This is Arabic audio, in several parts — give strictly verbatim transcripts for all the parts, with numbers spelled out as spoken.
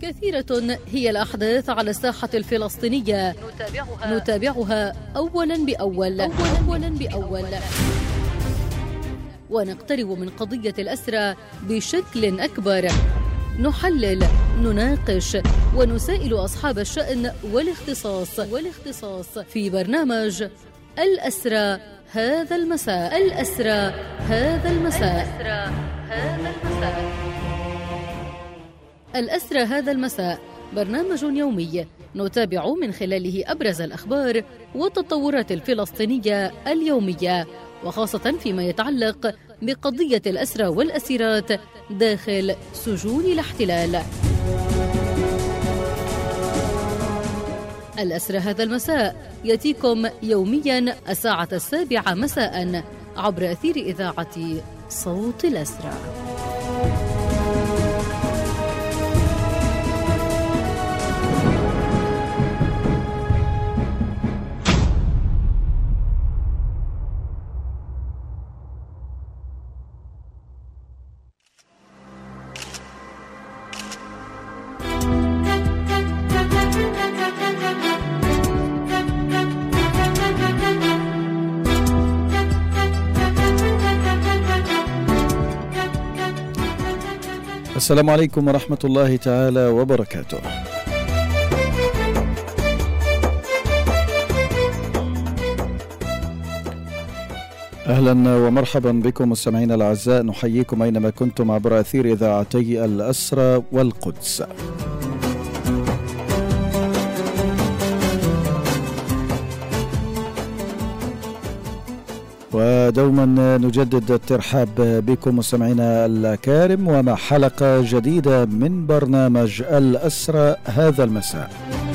كثيرة هي الأحداث على الساحة الفلسطينية نتابعها, نتابعها أولا بأول أولا بأول ونقترب من قضية الأسرى بشكل أكبر. نحلل، نناقش ونسائل أصحاب الشأن والاختصاص والاختصاص في برنامج الأسرى هذا المساء. الأسرى هذا المساء. الأسرى هذا المساء. الأسرى هذا المساء برنامج يومي نتابع من خلاله أبرز الأخبار والتطورات الفلسطينية اليومية، وخاصة فيما يتعلق بقضية الأسرى والأسيرات داخل سجون الاحتلال. الأسرى هذا المساء يأتيكم يوميا الساعة السابعة مساء عبر أثير إذاعة صوت الأسرى. السلام عليكم ورحمة الله تعالى وبركاته. أهلا ومرحبا بكم مستمعينا الأعزاء، نحييكم أينما كنتم عبر أثير إذاعتي الأسرى والقدس. ودوما نجدد الترحاب بكم مستمعينا الكارم ومع حلقة جديدة من برنامج الأسرى هذا المساء.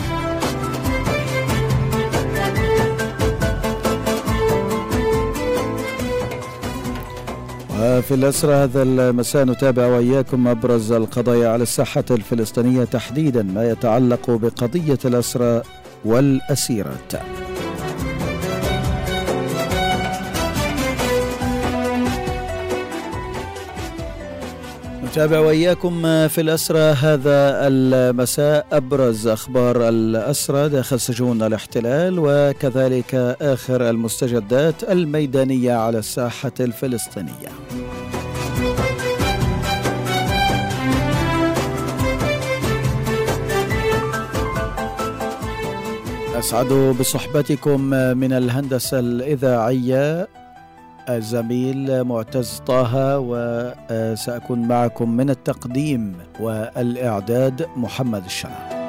وفي الأسرى هذا المساء نتابع وإياكم أبرز القضايا على الساحة الفلسطينية، تحديدا ما يتعلق بقضية الأسرى والأسيرات. نتابع وإياكم في الأسرى هذا المساء أبرز أخبار الأسرى داخل سجون الاحتلال، وكذلك آخر المستجدات الميدانية على الساحة الفلسطينية. أسعد بصحبتكم من الهندسة الإذاعية الزميل معتز طه، وسأكون معكم من التقديم والإعداد محمد الشنع.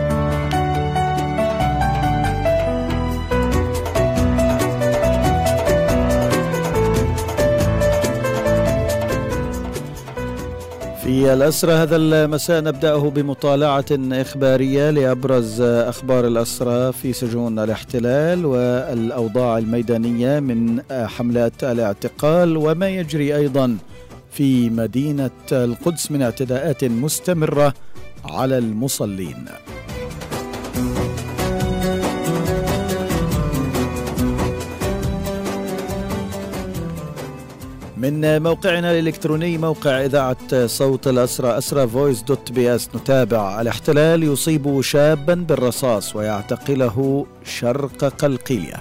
في الأسرى هذا المساء نبدأه بمطالعة إخبارية لأبرز أخبار الأسرى في سجون الاحتلال والأوضاع الميدانية من حملات الاعتقال، وما يجري أيضا في مدينة القدس من اعتداءات مستمرة على المصلين. من موقعنا الإلكتروني موقع إذاعة صوت الأسرى أسرى فويس دوت بي اس نتابع: الاحتلال يصيب شابا بالرصاص ويعتقله شرق قلقيلية.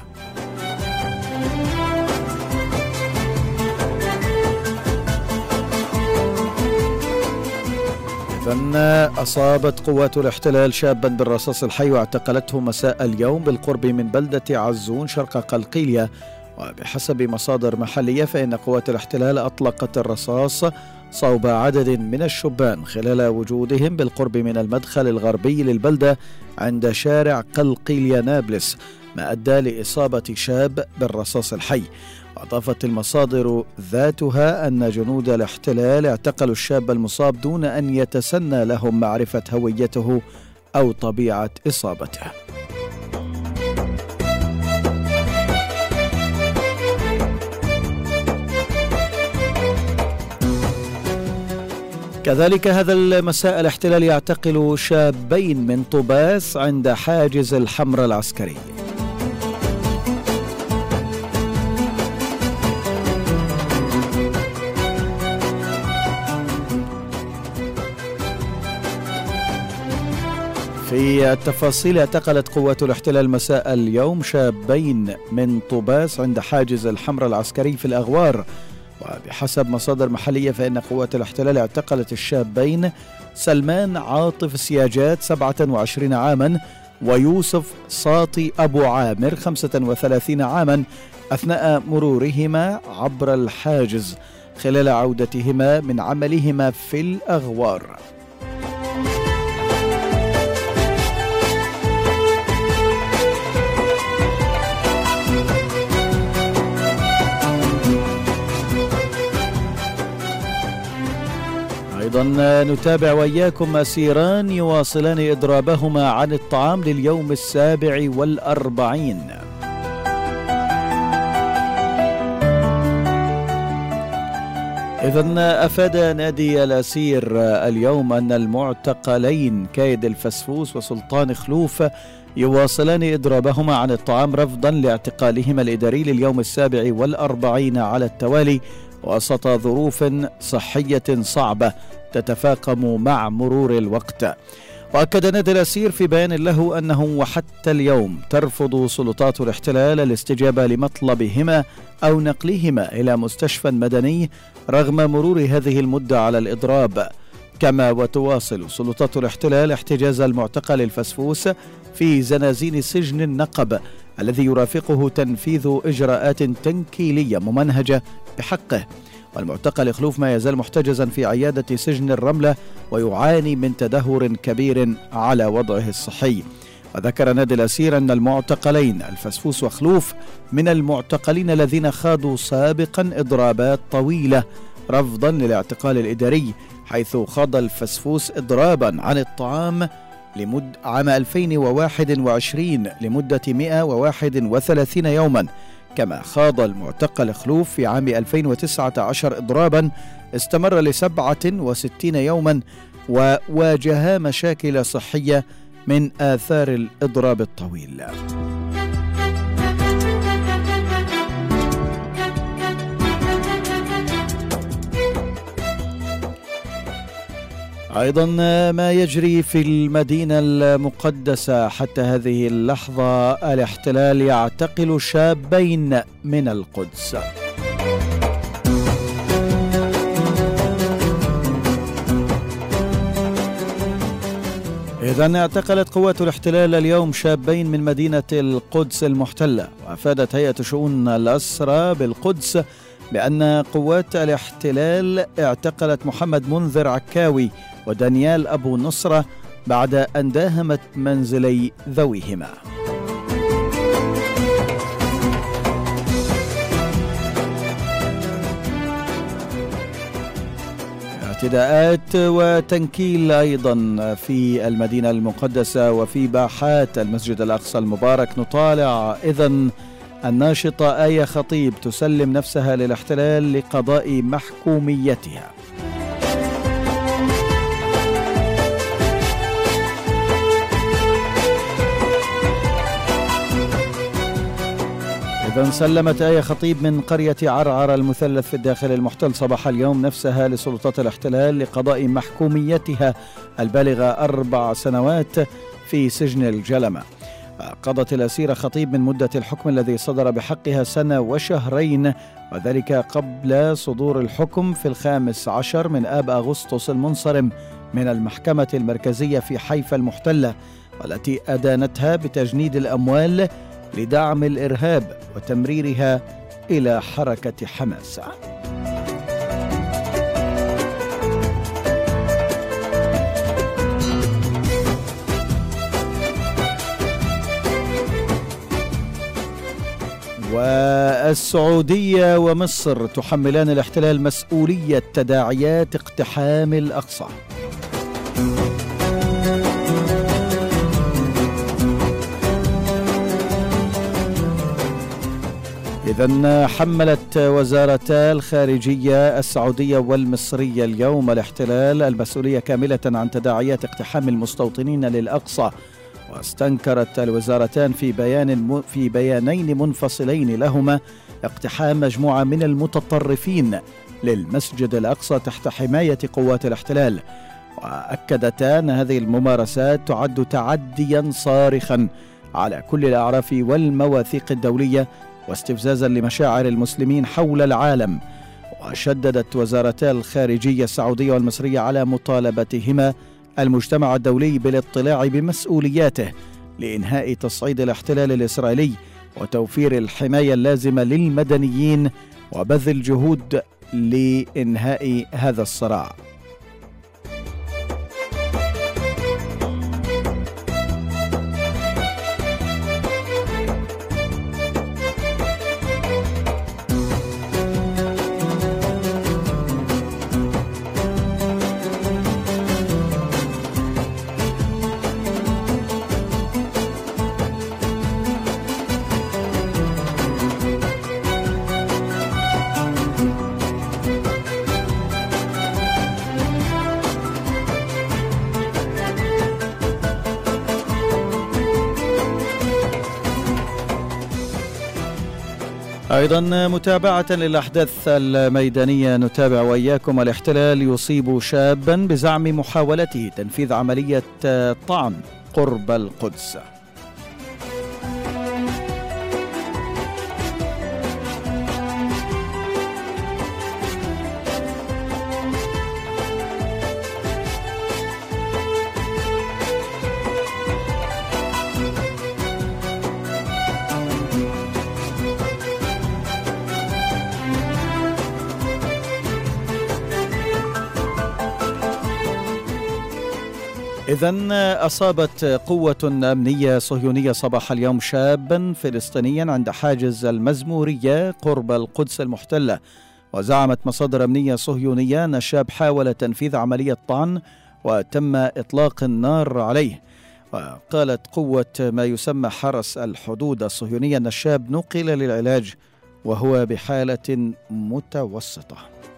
إذن أصابت قوات الاحتلال شابا بالرصاص الحي واعتقلته مساء اليوم بالقرب من بلدة عزون شرق قلقيلية. وبحسب مصادر محلية فإن قوات الاحتلال أطلقت الرصاص صوب عدد من الشبان خلال وجودهم بالقرب من المدخل الغربي للبلدة عند شارع قلقيلية نابلس، ما أدى لإصابة شاب بالرصاص الحي. وأضافت المصادر ذاتها أن جنود الاحتلال اعتقلوا الشاب المصاب دون أن يتسنى لهم معرفة هويته أو طبيعة إصابته. كذلك هذا المساء الاحتلال يعتقل شابين من طوباس عند حاجز الحمراء العسكري. في التفاصيل، اعتقلت قوات الاحتلال مساء اليوم شابين من طوباس عند حاجز الحمراء العسكري في الأغوار. وبحسب مصادر محلية فإن قوات الاحتلال اعتقلت الشابين سلمان عاطف سياجات سبعة وعشرين عاما ويوسف ساطي أبو عامر خمسة وثلاثين عاما أثناء مرورهما عبر الحاجز خلال عودتهما من عملهما في الأغوار. أيضا نتابع وإياكم أسيران يواصلان إضرابهما عن الطعام لليوم السابع والأربعين. إذن أفاد نادي الأسير اليوم أن المعتقلين كايد الفسفوس وسلطان خلوف يواصلان إضرابهما عن الطعام رفضا لاعتقالهما الإداري لليوم السابع والأربعين على التوالي وسط ظروف صحية صعبة تتفاقم مع مرور الوقت. وأكد نادي الأسير في بيان له أنه وحتى اليوم ترفض سلطات الاحتلال الاستجابة لمطلبهما أو نقلهما إلى مستشفى مدني رغم مرور هذه المدة على الإضراب. كما وتواصل سلطات الاحتلال احتجاز المعتقل الفسفوس في زنازين سجن النقب الذي يرافقه تنفيذ إجراءات تنكيلية ممنهجة بحقه. والمعتقل خلوف ما يزال محتجزا في عيادة سجن الرملة ويعاني من تدهور كبير على وضعه الصحي. وذكر نادي الأسير أن المعتقلين الفسفوس وخلوف من المعتقلين الذين خاضوا سابقا إضرابات طويلة رفضا للاعتقال الإداري، حيث خاض الفسفوس إضرابا عن الطعام لمد عام ألفين وواحد وعشرين لمدة مئة وواحد وثلاثين يوما. كما خاض المعتقل خلوف في عام ألفين وتسعة عشر إضرابا استمر لسبعة وستين يوما وواجها مشاكل صحية من آثار الإضراب الطويل. أيضا ما يجري في المدينة المقدسة حتى هذه اللحظة، الاحتلال يعتقل شابين من القدس. إذن اعتقلت قوات الاحتلال اليوم شابين من مدينة القدس المحتلة. وأفادت هيئة شؤون الأسرى بالقدس بأن قوات الاحتلال اعتقلت محمد منذر عكاوي ودانيال أبو نصرة بعد أن داهمت منزلي ذويهما. اعتداءات وتنكيل أيضا في المدينة المقدسة وفي باحات المسجد الأقصى المبارك. نطالع إذن الناشطة آية خطيب تسلم نفسها للاحتلال لقضاء محكوميتها. إذن سلمت آية خطيب من قرية عرعر المثلث في الداخل المحتل صباح اليوم نفسها لسلطات الاحتلال لقضاء محكوميتها البالغة أربع سنوات في سجن الجلمة. قضت الأسيرة خطيب من مدة الحكم الذي صدر بحقها سنة وشهرين، وذلك قبل صدور الحكم في الخامس عشر من آب أغسطس المنصرم من المحكمة المركزية في حيفا المحتلة، والتي أدانتها بتجنيد الأموال لدعم الإرهاب وتمريرها إلى حركة حماس. والسعودية ومصر تحملان الاحتلال مسؤولية تداعيات اقتحام الأقصى. إذن حملت وزارتا الخارجية السعودية والمصرية اليوم الاحتلال المسؤولية كاملة عن تداعيات اقتحام المستوطنين للأقصى. واستنكرت الوزارتان في بيان في بيانين منفصلين لهما اقتحام مجموعة من المتطرفين للمسجد الأقصى تحت حماية قوات الاحتلال. وأكدتا أن هذه الممارسات تعد تعديا صارخا على كل الأعراف والمواثيق الدولية واستفزازا لمشاعر المسلمين حول العالم. وشددت وزارتا الخارجية السعودية والمصرية على مطالبتهما المجتمع الدولي بالاطلاع بمسؤولياته لإنهاء تصعيد الاحتلال الإسرائيلي وتوفير الحماية اللازمة للمدنيين وبذل جهود لإنهاء هذا الصراع. أيضا متابعة للأحداث الميدانية نتابع وإياكم. الاحتلال يصيب شابا بزعم محاولته تنفيذ عملية طعن قرب القدس. إذن أصابت قوة أمنية صهيونية صباح اليوم شابا فلسطينيا عند حاجز المزمورية قرب القدس المحتلة، وزعمت مصادر أمنية صهيونية أن الشاب حاول تنفيذ عملية طعن وتم إطلاق النار عليه. وقالت قوة ما يسمى حرس الحدود الصهيونية أن الشاب نقل للعلاج وهو بحالة متوسطة.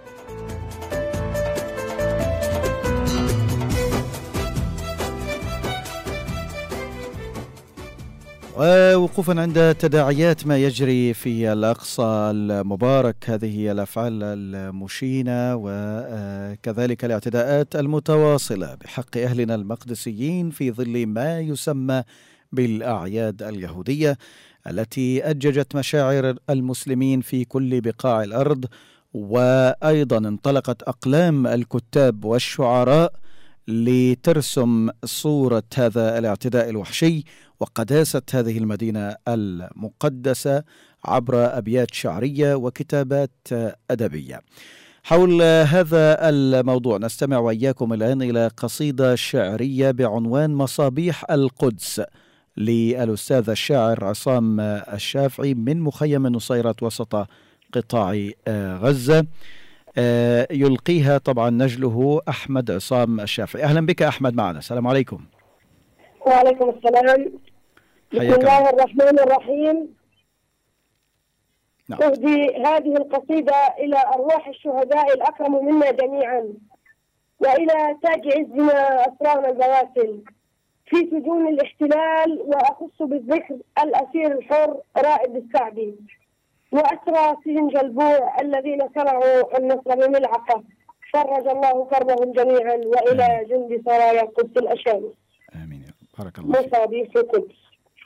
ووقوفا عند تداعيات ما يجري في الأقصى المبارك، هذه هي الأفعال المشينة وكذلك الاعتداءات المتواصلة بحق أهلنا المقدسيين في ظل ما يسمى بالأعياد اليهودية التي أججت مشاعر المسلمين في كل بقاع الأرض. وأيضا انطلقت أقلام الكتاب والشعراء لترسم صورة هذا الاعتداء الوحشي وقداسة هذه المدينة المقدسة عبر أبيات شعرية وكتابات أدبية. حول هذا الموضوع نستمع وإياكم الآن إلى قصيدة شعرية بعنوان مصابيح القدس للأستاذ الشاعر عصام الشافعي من مخيم النصيرات وسط قطاع غزة، يلقيها طبعا نجله أحمد عصام الشافعي. أهلا بك أحمد معنا. السلام عليكم. وعليكم السلام. بسم الله الرحمن الرحيم. نعم. أهدي هذه القصيدة إلى أرواح الشهداء الأكرم منا جميعا، وإلى تاج عزنا أسرارنا البواسل في سجون الاحتلال، وأخص بالذكر الأسير الحر رائد السعدي وأسرى سجن جلبوع الذين سرعوا النصر بملعقة، فرج الله كربهم جميعا، وإلى جند سرايا القدس الأشامس. آمين. بارك الله فيك. مصابيح القدس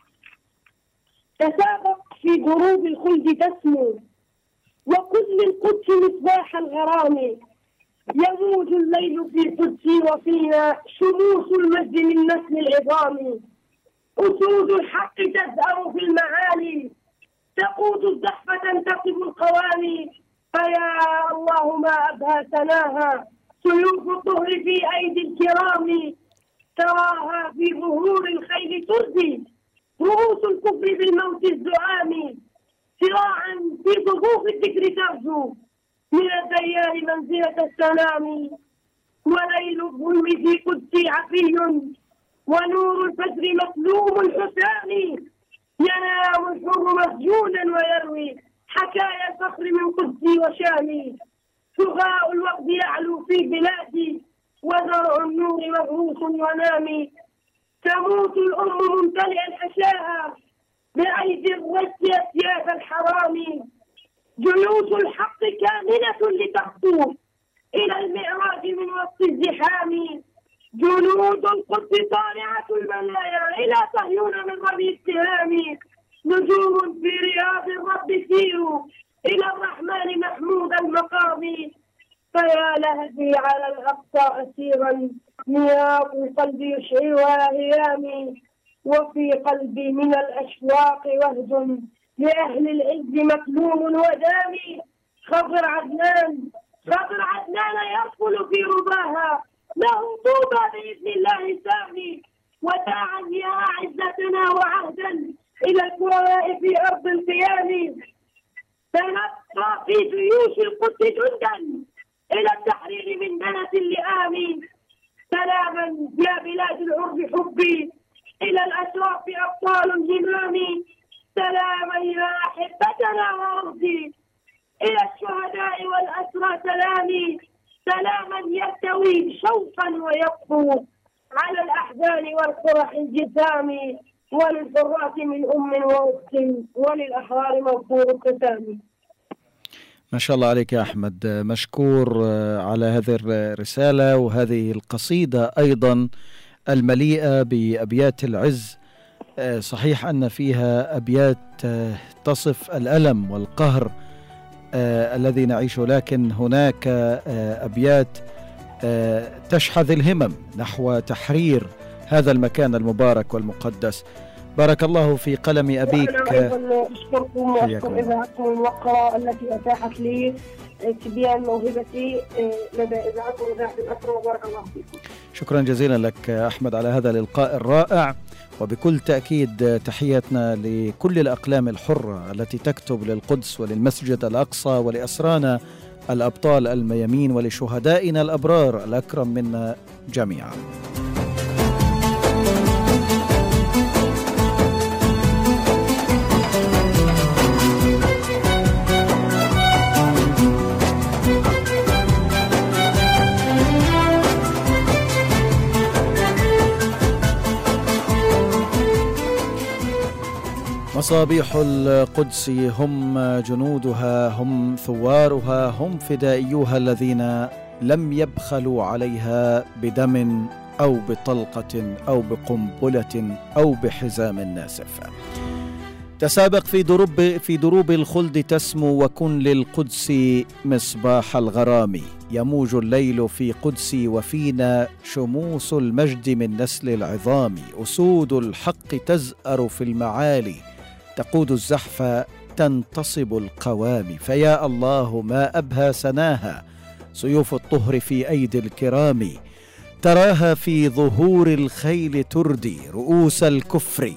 تسابق في دروب الخلد تسمو، وكل القدس مصباح الغرام، يموج الليل في قدسي وفينا شموس المجد من نسل العظام، أسود الحق تزأر في المعالي، تقود الزحف تنتقب القواني، فيا الله ما أبهى سناها، سيوف الطهر في أيدي الكرام، تراها في ظهور الخيل ترزي، رؤوس الكفر بالموت الزعام، صراعا في صفوف الذكر ترجو، من الديار منزلة السلام، وليل الظلم في قدسي عفي، ونور الفجر مسلوم الحسام، ينام الحر مسجونا ويروي حكايا الفخر من قدسي وشامي، سغاء الوقت يعلو في بلادي، وزرع النور مغروس ونامي، تموت الأم ممتلئ الحشاها بأيدي الرجل أسياف الحرام، جيوش الحق كاملة لتخطو إلى المعراج من وسط الزحام، جنود القدس صانعة المنايا إلى صهيون من رمي السهام، نجوم في رياض الرب سيروا إلى الرحمن محمود المقام. فيا لهفي على الأقصى أسيرا، نياط قلبي يشعرها هيامي، وفي قلبي من الأشواق وهج لأهل العز مكلوم ودامي. خضر عدنان خضر عدنان يرفل في رباها، له طوبى بإذن الله سامي. وداعا يا أعزتنا وعهدا إلى الكرماء في أرض القيام. سنبقى في جيوش القدس جندا إلى التحرير من دنس اللئام. سلاما يا بلاد العرب حبي إلى الأشراف أبطال الهمام. سلاما يا أحبتنا وأرضي إلى الشهداء والأسرى سلامي. سلاما يرتوي شوقا ويطفو على الأحزان والقرح الجسام. وللحرات من أم وأخت وللأحرار موفور الختام. ما شاء الله عليك يا أحمد، مشكور على هذه الرسالة وهذه القصيدة أيضا المليئة بأبيات العز. صحيح أن فيها أبيات تصف الألم والقهر الذي نعيشه، لكن هناك أبيات تشحذ الهمم نحو تحرير هذا المكان المبارك والمقدس. بارك الله في قلم أبيك. وأنا أيضا أشكركم وأشكر إذاعتكم الموقرة التي أتاحت لي تبيان موهبتي لدى إذاعتكم إذاعة الأسرة، وبارك الله فيكم. شكرا جزيلا لك أحمد على هذا اللقاء الرائع، وبكل تأكيد تحياتنا لكل الأقلام الحرة التي تكتب للقدس وللمسجد الأقصى ولأسرانا الأبطال الميامين ولشهدائنا الأبرار الأكرم منا جميعا. مصابيح القدس هم جنودها، هم ثوارها، هم فدائيوها الذين لم يبخلوا عليها بدم أو بطلقة أو بقنبلة أو بحزام ناسف. تسابق في دروب في دروب الخلد تسمو، وكن للقدس مصباح الغرام. يموج الليل في قدسي وفينا شموس المجد من نسل العظام. أسود الحق تزأر في المعالي، تقود الزحف تنتصب القوام. فيا الله ما أبهى سناها، سيوف الطهر في أيدي الكرام. تراها في ظهور الخيل تردي رؤوس الكفر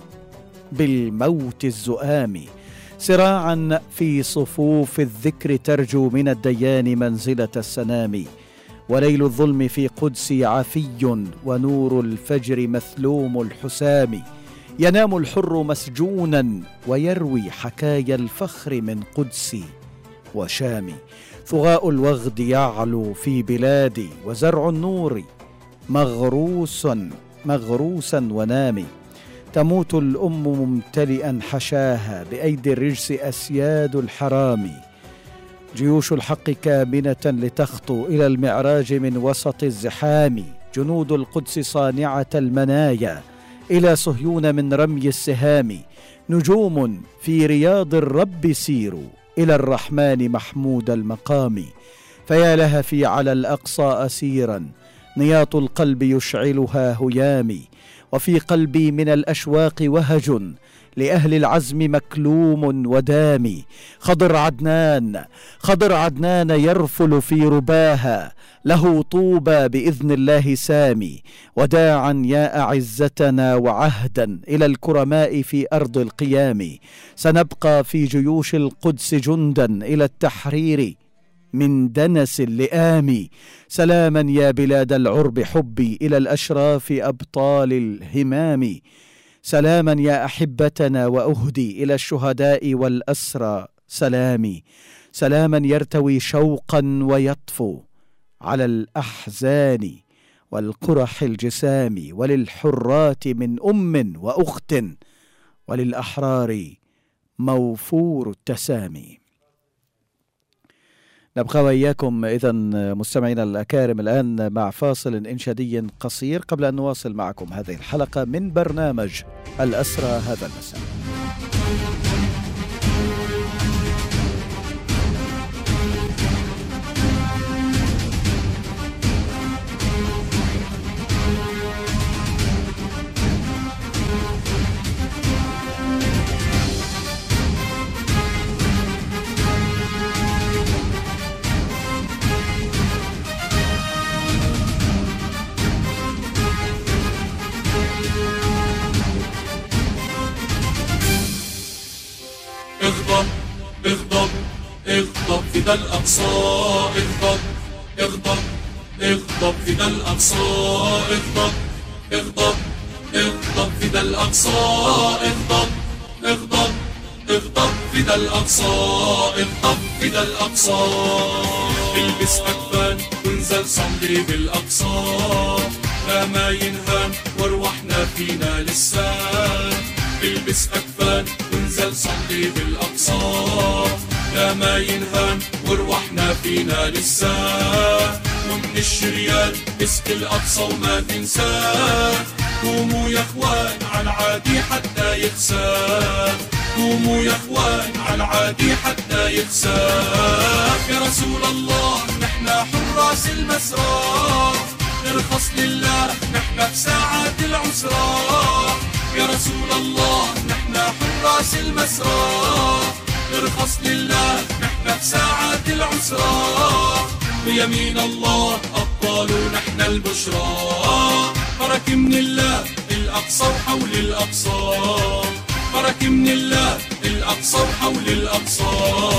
بالموت الزؤام. سراعا في صفوف الذكر ترجو من الديان منزلة السنام. وليل الظلم في قدسي عفي، ونور الفجر مثلوم الحسام. ينام الحر مسجونا ويروي حكايا الفخر من قدسي وشامي. ثغاء الوغد يعلو في بلادي، وزرع النور مغروس مغروسا ونامي. تموت الأم ممتلئا حشاها، بأيدي الرجس أسياد الحرام. جيوش الحق كامنة لتخطو إلى المعراج من وسط الزحام. جنود القدس صانعة المنايا إلى صهيون من رمي السهام. نجوم في رياض الرب سيروا إلى الرحمن محمود المقام. فيا لهفي على الأقصى أسيرا، نياط القلب يشعلها هيامي. وفي قلبي من الأشواق وهج لأهل العزم مكلوم ودامي. خضر عدنان خضر عدنان يرفل في رباها، له طوبى بإذن الله سامي. وداعا يا أعزتنا وعهدا إلى الكرماء في أرض القيام. سنبقى في جيوش القدس جندا إلى التحرير من دنس اللئام. سلاما يا بلاد العرب حبي إلى الأشراف أبطال الهمام. سلاما يا أحبتنا وأهدي إلى الشهداء والأسرى سلامي. سلاما يرتوي شوقا ويطفو على الأحزان والقرح الجسام. وللحرات من أم وأخت وللأحرار موفور التسامي. نبقى وإياكم إذا مستمعينا الأكارم الآن مع فاصل إنشادي قصير قبل أن نواصل معكم هذه الحلقة من برنامج الأسرى هذا المساء. اغضب اغضب اغضب فدا الأقصى، اغضب اغضب اغضب فدا الأقصى، اغضب اغضب اغضب فدا الأقصى، اغضب اغضب اغضب فدا الأقصى، اغضب فدا الأقصى. البس أكفان وانزل صلي بالأقصى، لا ما ينهان وارواحنا فينا لسه. البس أكفان وانزل صلي بالأقصى، لا ما ينهان وارواحنا فينا لسه. ومن الشريان اسك الأقصى وما تنساه، قوموا يا اخوان على العادي حتى يخساه، قوموا يا اخوان على العادي حتى يخساه. يا رسول الله نحنا حراس المسرى، نرخص لله نحنا في ساعات العسرى. يا رسول الله نحنا حراس المسرى، نرخص لله نحنا في ساعات العسرى. بيمين الله أبطال نحنا البشرى، برك من الله الأقصى وحول الأقصى، برك من الله الأقصى وحول الأقصى.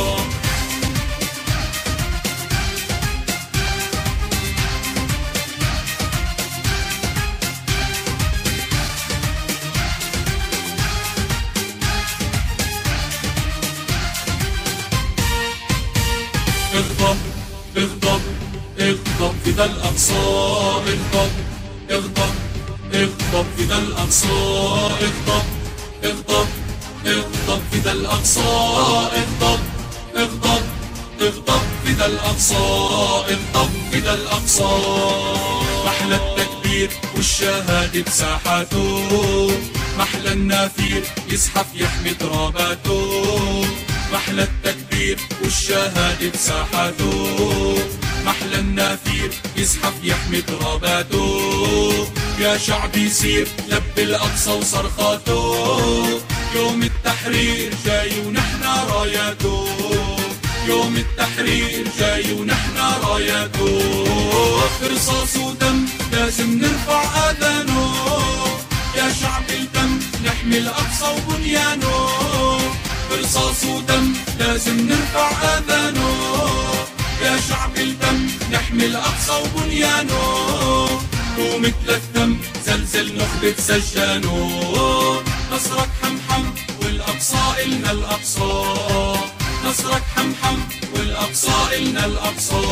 اغضب اغضب اغضب فدا الأقصى، اغضب اغضب اغضب فدا الأقصى، اغضب اغضب اغضب فدا الأقصى، اغضب اغضب اغضب فدا الأقصى، اغضب فدا الأقصى. محلى التكبير والشهادة بساحاته، محلى النافير يزحف يحمي تراباته. محلى التكبير والشهادة بساحاته، محلى النافير يزحف يحمي تراباته. يا شعبي سير لب الأقصى وصرخاته، يوم التحرير جاي ونحنا راياته، يوم التحرير جاي ونحنا راياته. رصاص ودم لازم نرفع آذانه، يا شعب الدم نحمي الأقصى وبنيانه. رصاص ودم لازم نرفع آذانه، يا شعب الدم نحمي الأقصى وبنيانه. ومثل الدم زلزل نخبة سجانه، نصرك حمحم والأقصى إلنا الأقصى، نصرك حمحم والأقصى إلنا الأقصى.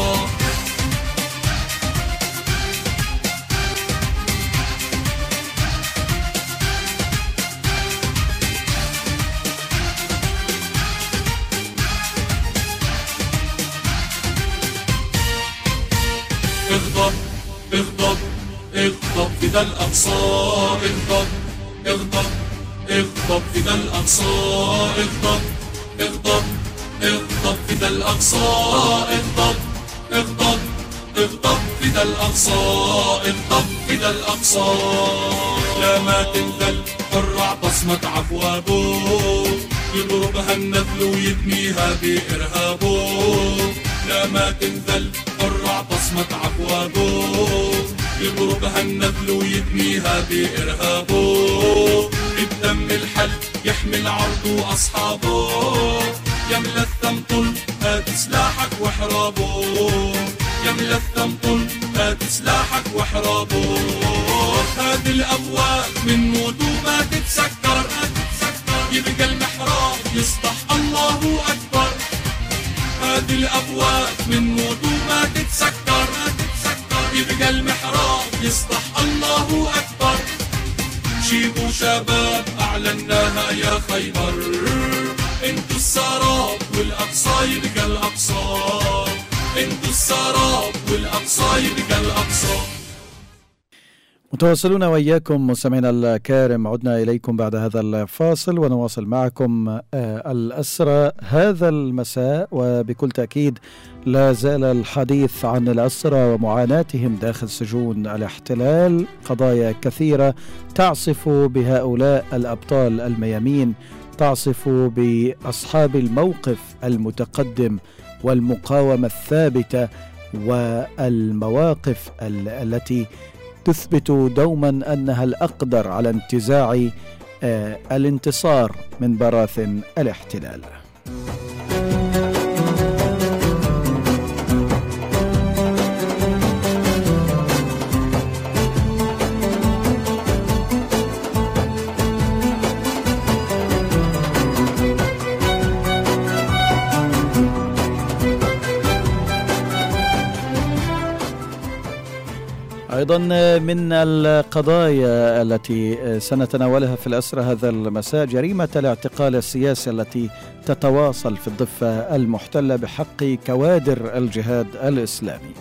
اغضب اغضب اغضب فدا الأقصى، اغضب اغضب اغضب فدا الأقصى، اغضب اغضب اغضب فدا الأقصى، اغضب اغضب اغضب فدا الأقصى، اغضب فدا الأقصى. لا ما تنذل حر بصمة عفوابه، يضربها النذل ويدميها بإرهابه. لا ما تنذل حر بصمة عفوابه، يضربها النذل ويدميها بإرهابه. الدم الحل يحمل عرضه وأصحابه، يملى الثمطل هات سلاحك وحرابه، يملى الثمطل هات سلاحك وحرابه. هذه الأبواب من موت وما تتسكر، يبقى المحراب يصبح الله أكبر. هذه الأبواب من موت وما تتسكر، يبقى المحراب يصبح الله أكبر. جيبوا شباب أعلناها يا خيبر، انتو السراب والأقصى يبقى الأقصى، انتوا السراب والأقصى يبقى الأقصى. متواصلون وإياكم مستمعينا الكرام، عدنا إليكم بعد هذا الفاصل ونواصل معكم الأسرى هذا المساء. وبكل تأكيد لا زال الحديث عن الأسرى ومعاناتهم داخل سجون الاحتلال، قضايا كثيرة تعصف بهؤلاء الأبطال الميامين، تعصف بأصحاب الموقف المتقدم والمقاومة الثابتة والمواقف التي تثبت دوما أنها الأقدر على انتزاع آه الانتصار من براثن الاحتلال. أيضا من القضايا التي سنتناولها في الأسرى هذا المساء جريمة الاعتقال السياسي التي تتواصل في الضفة المحتلة بحق كوادر الجهاد الإسلامي.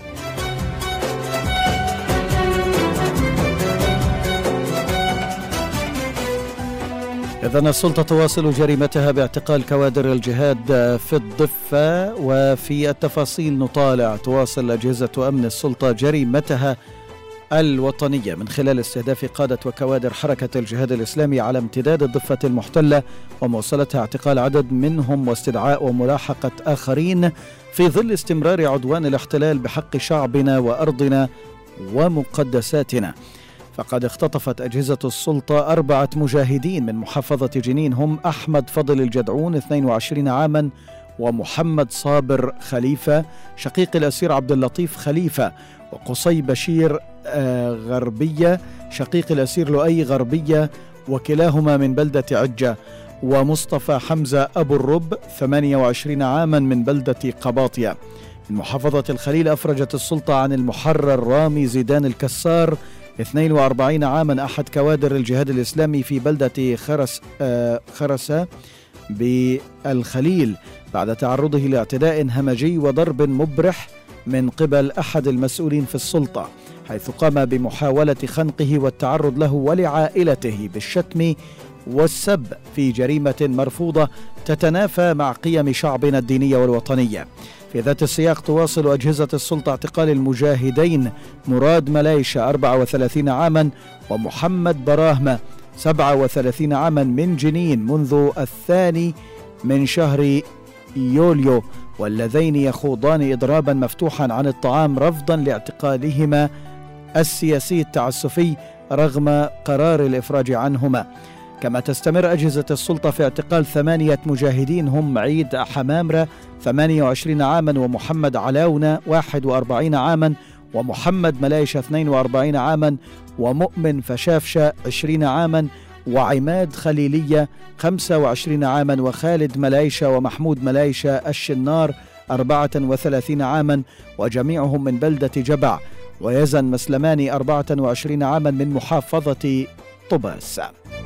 إذن السلطة تواصل جريمتها باعتقال كوادر الجهاد في الضفة، وفي التفاصيل نطالع تواصل أجهزة أمن السلطة جريمتها الوطنية من خلال استهداف قادة وكوادر حركة الجهاد الإسلامي على امتداد الضفة المحتلة، ومواصلتها اعتقال عدد منهم واستدعاء وملاحقة آخرين في ظل استمرار عدوان الاحتلال بحق شعبنا وأرضنا ومقدساتنا. فقد اختطفت أجهزة السلطة أربعة مجاهدين من محافظة جنين، هم أحمد فضل الجدعون اثنين وعشرين عاما، ومحمد صابر خليفة شقيق الأسير عبد اللطيف خليفة، وقصي بشير غربية شقيق الأسير لؤي غربية وكلاهما من بلدة عجة، ومصطفى حمزة أبو الرب ثمانية وعشرين عاما من بلدة قباطية. من محافظة الخليل أفرجت السلطة عن المحرر رامي زيدان الكسار اثنين وأربعين عاما، أحد كوادر الجهاد الإسلامي في بلدة خرس خرسة بالخليل، بعد تعرضه لاعتداء همجي وضرب مبرح من قبل أحد المسؤولين في السلطة، حيث قام بمحاولة خنقه والتعرض له ولعائلته بالشتم والسب في جريمة مرفوضة تتنافى مع قيم شعبنا الدينية والوطنية. في ذات السياق تواصل أجهزة السلطة اعتقال المجاهدين مراد ملايشة أربعة وثلاثين عاما ومحمد براهمة سبعة وثلاثين عاما من جنين منذ الثاني من شهر يوليو، واللذين يخوضان إضرابا مفتوحا عن الطعام رفضا لاعتقالهما السياسي التعسفي رغم قرار الإفراج عنهما. كما تستمر أجهزة السلطة في اعتقال ثمانية مجاهدين، هم عيد حمامرة ثمانية وعشرين عاما ومحمد علاونة واحد وأربعين عاما ومحمد ملايشة اثنين وأربعين عاما ومؤمن فشافشة عشرين عاما وعماد خليلية خمسة وعشرين عاما وخالد ملايشة ومحمود ملايشة الشنار أربعة وثلاثين عاما وجميعهم من بلدة جبع، ويزن مسلماني أربعة وعشرين عاما من محافظة طباس.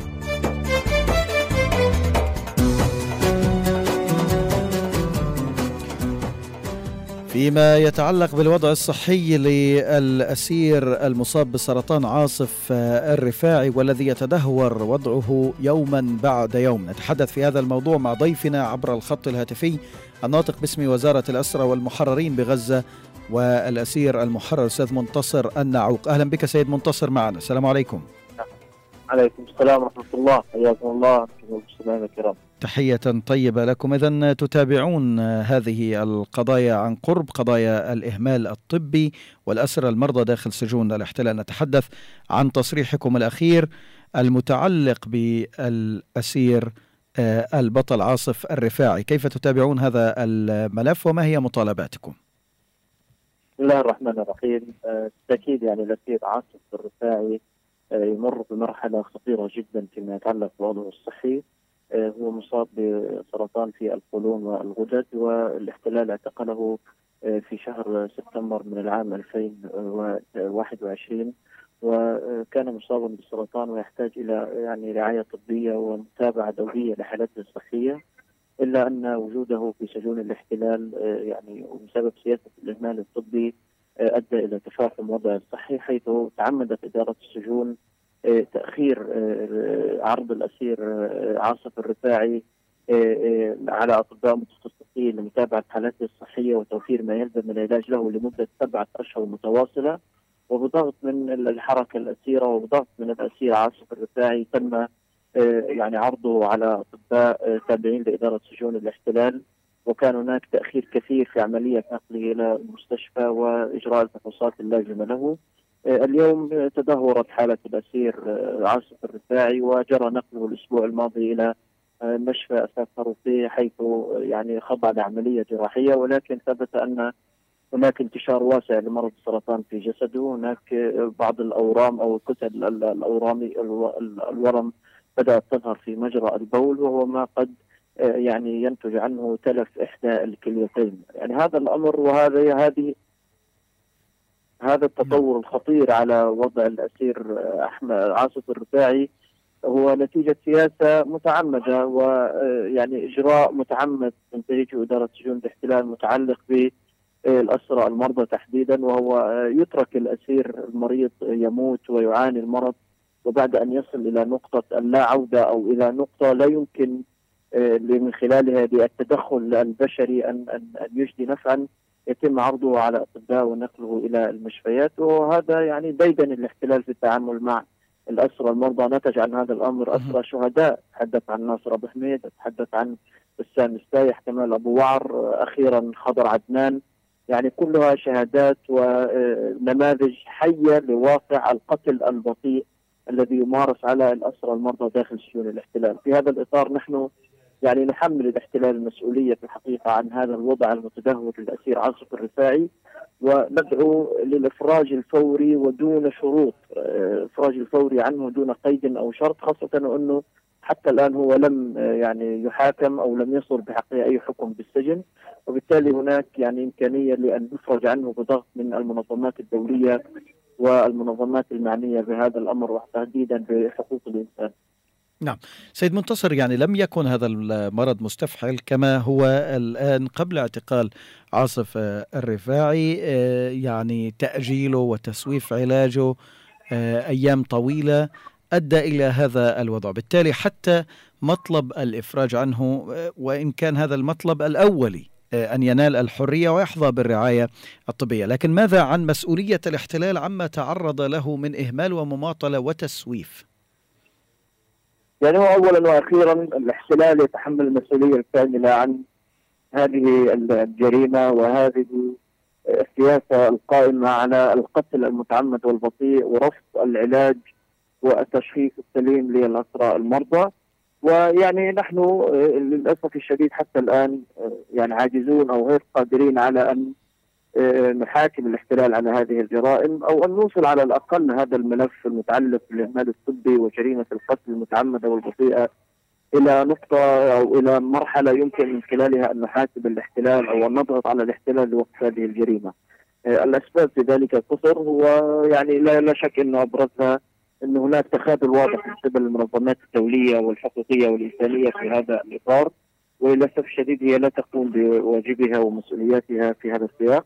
فيما يتعلق بالوضع الصحي للأسير المصاب بسرطان عاصف الرفاعي والذي يتدهور وضعه يوما بعد يوم، نتحدث في هذا الموضوع مع ضيفنا عبر الخط الهاتفي الناطق باسم وزارة الأسرى والمحررين بغزة والأسير المحرر أستاذ منتصر النعوق. أهلا بك سيد منتصر معنا. السلام عليكم. عليكم السلام ورحمة الله، حياكم الله المستمعين الكرام. تحية طيبة لكم. إذن تتابعون هذه القضايا عن قرب، قضايا الإهمال الطبي والأسرى المرضى داخل سجون الاحتلال. نتحدث عن تصريحكم الأخير المتعلق بالأسير البطل عاصف الرفاعي، كيف تتابعون هذا الملف وما هي مطالباتكم؟ بسم الله الرحمن الرحيم. بالتأكيد يعني الأسير عاصف الرفاعي يمر بمرحلة خطيرة جدا فيما يتعلق بوضعه الصحي. هو مصاب بسرطان في القولون والغدد، والاحتلال اعتقله في شهر سبتمبر من العام ألفين وواحد وعشرين، وكان مصابا بالسرطان ويحتاج إلى يعني رعاية طبية ومتابعة دورية لحالته الصحية. إلا أن وجوده في سجون الاحتلال يعني وبسبب سياسة الإهمال الطبي أدى إلى تفاقم وضعه الصحي، حيث تعمدت إدارة السجون تأخير عرض الأسير عاصف الرفاعي على أطباء متخصصين لمتابعة حالته الصحية وتوفير ما يلزم من العلاج له لمدة سبعة أشهر متواصلة. وبضغط من الحركة الأسيرة وبضغط من الأسير عاصف الرفاعي تم يعني عرضه على أطباء تابعين لإدارة سجون الاحتلال، وكان هناك تأخير كثير في عملية نقله إلى المستشفى وإجراء الفحوصات اللازمة له. اليوم تدهورت حالة الأسير عاصف الرفاعي وجرى نقله الأسبوع الماضي إلى مشفى أساس خروفيه، حيث يعني خضع لعملية جراحية، ولكن ثبت أن هناك انتشار واسع لمرض السرطان في جسده. هناك بعض الأورام أو الكتل الأورامي الورم بدأت تظهر في مجرى البول، وهو ما قد يعني ينتج عنه تلف إحدى الكليتين. يعني هذا الأمر وهذا هذه هذا التطور الخطير على وضع الأسير أحمد عاصف الرفاعي هو نتيجة سياسة متعمدة ويعني إجراء متعمد تنتهجه إدارة سجون الاحتلال متعلق بالأسرى المرضى تحديدا، وهو يترك الأسير المريض يموت ويعاني المرض، وبعد أن يصل إلى نقطة اللا عودة أو إلى نقطة لا يمكن من خلالها بالتدخل البشري أن أن يجدي نفعا، يتم عرضه على أطباء ونقله إلى المشفيات. وهذا يعني ديدن الاحتلال في التعامل مع الأسرى المرضى. نتج عن هذا الأمر أسرى شهداء، تحدث عن ناصر أبو حميد، تحدث عن بسام السايح، كمال أبو وعر، أخيرا خضر عدنان، يعني كلها شهادات ونماذج حية لواقع القتل البطيء الذي يمارس على الأسرى المرضى داخل سجون الاحتلال. في هذا الإطار نحن يعني نحمل الاحتلال المسؤولية في الحقيقة عن هذا الوضع المتدهور للأسير عاصف الرفاعي، وندعو للإفراج الفوري ودون شروط، إفراج الفوري عنه دون قيد أو شرط، خاصة أنه حتى الآن هو لم يعني يحاكم أو لم يصل بحقه أي حكم بالسجن، وبالتالي هناك يعني إمكانية لأن يفرج عنه بضغط من المنظمات الدولية والمنظمات المعنية بهذا الأمر وتحديدا بحقوق الإنسان. نعم سيد منتصر، يعني لم يكن هذا المرض مستفحل كما هو الآن قبل اعتقال عاصف الرفاعي، يعني تأجيله وتسويف علاجه أيام طويلة أدى إلى هذا الوضع. بالتالي حتى مطلب الإفراج عنه، وإن كان هذا المطلب الأولي أن ينال الحرية ويحظى بالرعاية الطبية، لكن ماذا عن مسؤولية الاحتلال عما تعرض له من إهمال ومماطلة وتسويف؟ يعني هو أولا وأخيرا الاحتلال يتحمل المسؤولية الكاملة عن هذه الجريمة وهذه السياسة القائمة على القتل المتعمد والبطيء ورفض العلاج والتشخيص السليم للأسرى المرضى. ويعني نحن للأسف الشديد حتى الآن يعني عاجزون أو غير قادرين على أن نحاكم الاحتلال على هذه الجرائم أو أن نوصل على الأقل هذا الملف المتعلق بالإهمال الطبي وجريمة القتل المتعمدة والبطيئة إلى نقطة أو إلى مرحلة يمكن من خلالها أن نحاسب الاحتلال أو أن نضغط على الاحتلال لوقف هذه الجريمة. الأسباب في ذلك القصر هو يعني لا, لا شك أنه أبرزها أن هناك تخاذل واضح من قبل المنظمات الدولية والحقوقية والإنسانية في هذا الإطار، وللأسف الشديد هي لا تقوم بواجبها ومسؤولياتها في هذا السياق.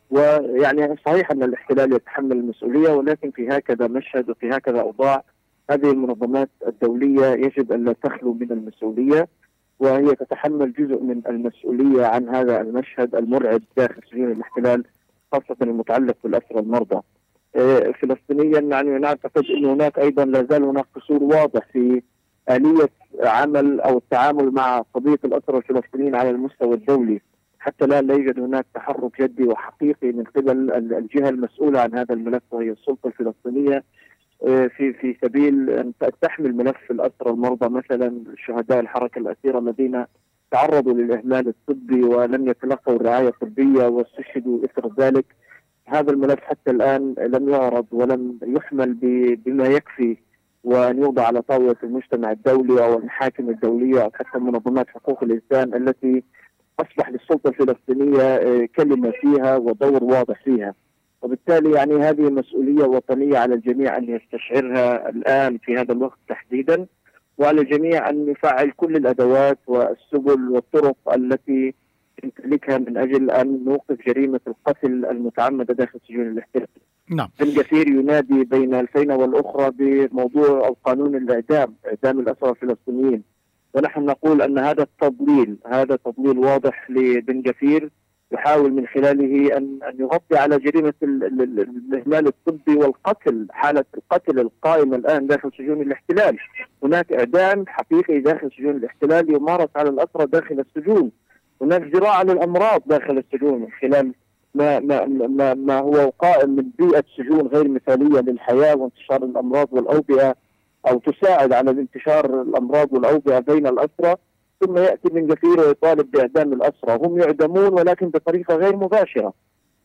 ويعني صحيح أن الاحتلال يتحمل المسؤولية، ولكن في هكذا مشهد وفي هكذا أوضاع هذه المنظمات الدولية يجب أن لا تخلو من المسؤولية، وهي تتحمل جزء من المسؤولية عن هذا المشهد المرعب داخل سجون الاحتلال، خاصة المتعلق بالأسرى المرضى. فلسطينيا يعني نعتقد أن هناك أيضا لا زال هناك قصور واضح في آلية عمل أو التعامل مع قضية الأسرى الفلسطينيين على المستوى الدولي. حتى الآن لا يوجد هناك تحرك جدي وحقيقي من قبل الجهة المسؤولة عن هذا الملف وهي السلطة الفلسطينية في في سبيل أن تحمل ملف الأسرى المرضى، مثلا شهداء الحركة الأسيرة الذين تعرضوا للإهمال الطبي ولم يتلقوا الرعاية الطبية واستشهدوا إثر ذلك. هذا الملف حتى الآن لم يعرض ولم يحمل بما يكفي وأن يوضع على طاولة المجتمع الدولي أو المحاكم الدولية أو حتى منظمات حقوق الإنسان التي أصبح للسلطة الفلسطينية كلمة فيها ودور واضح فيها. وبالتالي يعني هذه مسؤولية وطنية على الجميع أن يستشعرها الآن في هذا الوقت تحديدا، وعلى الجميع أن يفعل كل الأدوات والسبل والطرق التي يمتلكها من أجل أن نوقف جريمة القتل المتعمدة داخل سجون الاحتلال. نعم. بن غفير ينادي بين الفينة والأخرى بموضوع أو قانون الإعدام، إعدام الأسرى الفلسطينيين، ونحن نقول أن هذا التضليل هذا تضليل واضح لبن غفير يحاول من خلاله أن أن يغطي على جريمة الإهمال الطبي والقتل، حالة القتل القائمة الآن داخل سجون الاحتلال. هناك إعدام حقيقي داخل سجون الاحتلال يمارس على الأسرى داخل السجون، هناك زراعة للأمراض داخل السجون من خلال ما ما ما, ما هو قائم من بيئة سجون غير مثالية للحياة وانتشار الأمراض والأوبئة، أو تساعد على انتشار الأمراض والأوبئة بين الأسرى. ثم يأتي بن غفير ويطالب بإعدام الأسرى، هم يعدمون ولكن بطريقة غير مباشرة.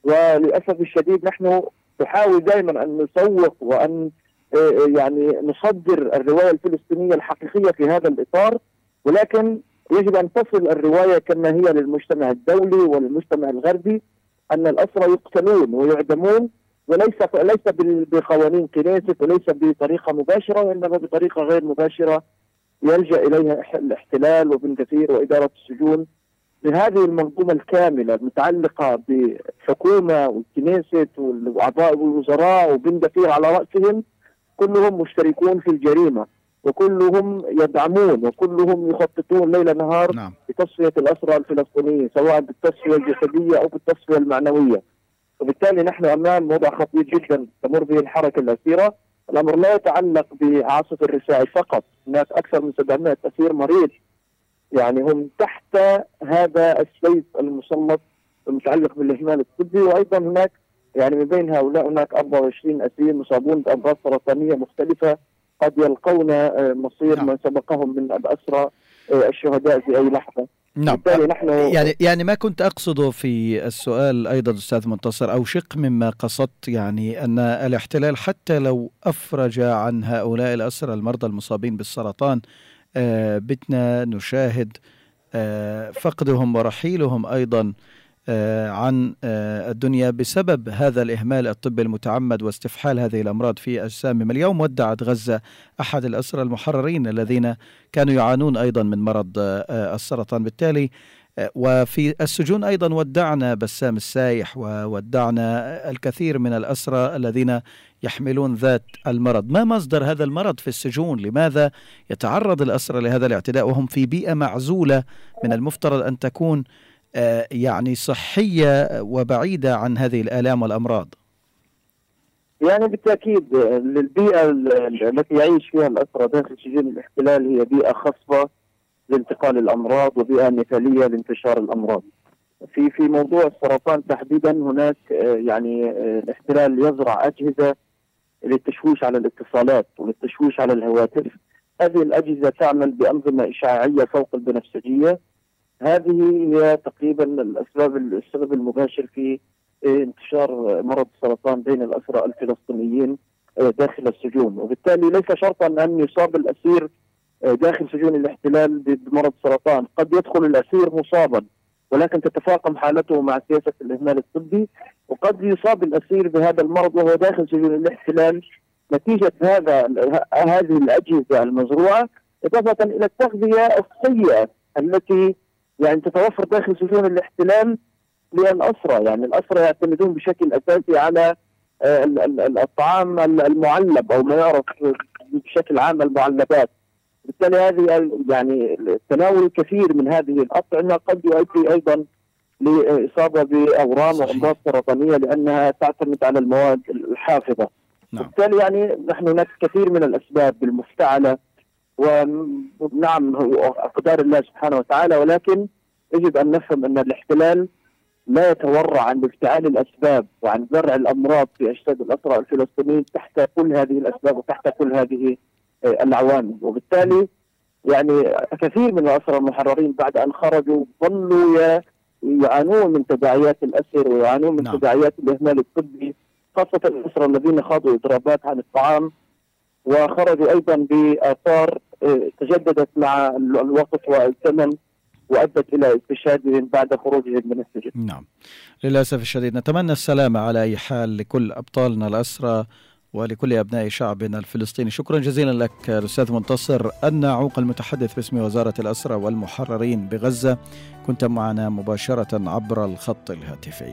وللأسف الشديد نحن نحاول دائما أن نسوق وأن يعني نصدر الرواية الفلسطينية الحقيقية في هذا الإطار، ولكن يجب أن تصل الرواية كما هي للمجتمع الدولي وللمجتمع الغربي، أن الأسرى يقتلون ويعدمون، وليس ليس بقوانين كنيست وليس بطريقة مباشرة، وإنما بطريقة غير مباشرة يلجأ إليها الاحتلال وبن غفير وإدارة السجون. بهذه المنظومة الكاملة المتعلقة بالحكومة والكنيست وأعضاء الوزراء وبن غفير على رأسهم، كلهم مشتركون في الجريمة، وكلهم يدعمون وكلهم يخططون ليل نهار نعم. بتصفية الأسرى الفلسطينيين، سواء بالتصفية الجسدية أو بالتصفية المعنوية. وبالتالي نحن أمام وضع خطير جدا تمر به الحركة الأسيرة. الأمر لا يتعلق بعاصفة الرسائل فقط، هناك أكثر من سبعمائة أسير مريض يعني هم تحت هذا السيف المسلط المتعلق بالإهمال الطبي، وأيضا هناك يعني من بين هؤلاء هناك أربعة وعشرين أسير مصابون بأمراض سرطانية مختلفة قد يلقون مصير نعم. من سبقهم من الأسرى الشهداء في أي لحظة. نعم. نحن يعني يعني ما كنت أقصده في السؤال أيضا أستاذ منتصر، أو شق مما قصدت، يعني أن الاحتلال حتى لو أفرج عن هؤلاء الأسرى المرضى المصابين بالسرطان، آه بتنا نشاهد آه فقدهم ورحيلهم أيضا آه عن آه الدنيا بسبب هذا الإهمال الطبي المتعمد واستفحال هذه الأمراض في أجسامهم. اليوم ودعت غزة أحد الأسرى المحررين الذين كانوا يعانون أيضا من مرض آه السرطان. بالتالي آه وفي السجون أيضا ودعنا بسام السايح وودعنا الكثير من الأسرى الذين يحملون ذات المرض. ما مصدر هذا المرض في السجون؟ لماذا يتعرض الأسرى لهذا الاعتداء وهم في بيئة معزولة من المفترض أن تكون يعني صحية وبعيدة عن هذه الآلام والأمراض؟ يعني بالتأكيد للبيئة التي يعيش فيها الأسرى داخل سجون الاحتلال هي بيئة خصبة لانتقال الأمراض وبيئة مثالية لانتشار الأمراض. في في موضوع السرطان تحديدا هناك يعني الاحتلال يزرع أجهزة للتشويش على الاتصالات وللتشويش على الهواتف. هذه الأجهزة تعمل بأنظمة إشعاعية فوق البنفسجية. هذه هي تقريبا الأسباب السبب المباشر في انتشار مرض السرطان بين الأسرى الفلسطينيين داخل السجون. وبالتالي ليس شرطا أن يصاب الأسير داخل سجون الاحتلال بمرض السرطان، قد يدخل الأسير مصابا ولكن تتفاقم حالته مع سياسة الإهمال الطبي، وقد يصاب الأسير بهذا المرض وهو داخل سجون الاحتلال نتيجة هذا هذه الأجهزة المزروعة، إضافة إلى التغذية السيئة التي يعني تتوفر داخل سجون الاحتلال للأسرى. يعني الأسرى يعتمدون بشكل أساسي على الطعام المعلب أو ما يعرف بشكل عام المعلبات. بالتالي هذه يعني تناول الكثير من هذه الأطعمة قد يؤدي أيضا لإصابة بأورام وأمراض سرطانية لأنها تعتمد على المواد الحافظة. نعم. بالتالي يعني نحن هناك كثير من الأسباب المفتعلة، ونعم أقدار الله سبحانه وتعالى، ولكن يجب أن نفهم أن الاحتلال لا يتورع عن افتعال الأسباب وعن زرع الأمراض في أجساد الأسرى الفلسطينيين تحت كل هذه الأسباب وتحت كل هذه العوامل. وبالتالي يعني كثير من الأسرى المحررين بعد أن خرجوا ظلوا يعانون من تداعيات الأسر ويعانون من نعم. تداعيات الإهمال الطبي، خاصة الأسرى الذين خاضوا إضرابات عن الطعام وخرجوا أيضا بآثار تجددت مع الوقت والزمن وأدت إلى استشهادهم بعد خروجهم من السجن. نعم للأسف الشديد. نتمنى السلامة على أي حال لكل أبطالنا الأسرى ولكل أبناء شعبنا الفلسطيني. شكرا جزيلا لك الأستاذ منتصر الناعوق المتحدث باسم وزارة الأسرى والمحررين بغزة، كنت معنا مباشرة عبر الخط الهاتفي.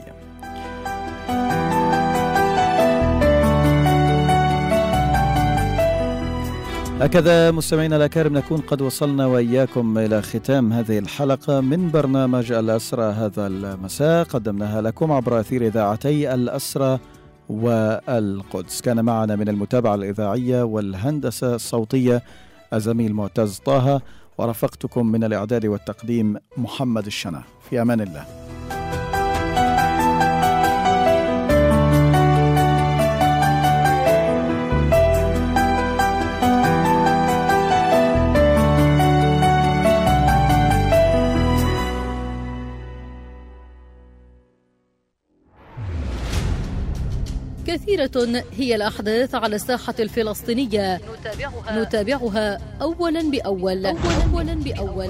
هكذا مستمعينا الأكارم نكون قد وصلنا وإياكم إلى ختام هذه الحلقة من برنامج الأسرى هذا المساء، قدمناها لكم عبر أثير إذاعتي الأسرى والقدس. كان معنا من المتابعة الإذاعية والهندسة الصوتية الزميل معتز طه، ورافقتكم من الإعداد والتقديم محمد الشنا. في أمان الله. كثيرة هي الأحداث على الساحة الفلسطينية نتابعها, نتابعها أولا بأول أولا بأول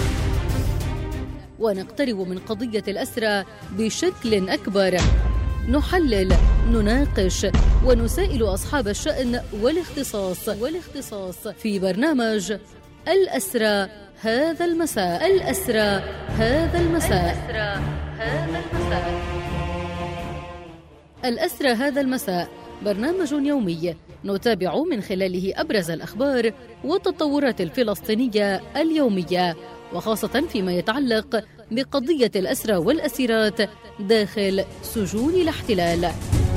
ونقترب من قضية الأسرى بشكل أكبر. نحلل، نناقش ونسائل أصحاب الشأن والاختصاص والاختصاص في برنامج الأسرى هذا المساء. الأسرى هذا المساء. الأسرى هذا المساء. الأسرى هذا المساء برنامج يومي نتابع من خلاله أبرز الأخبار والتطورات الفلسطينية اليومية، وخاصة فيما يتعلق بقضية الأسرى والأسيرات داخل سجون الاحتلال.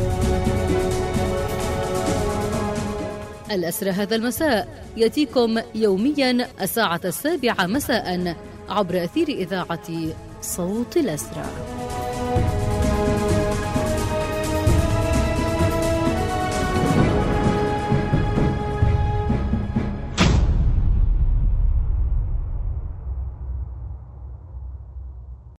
الأسرى هذا المساء يأتيكم يوميا الساعة السابعة مساء عبر أثير إذاعة صوت الأسرى.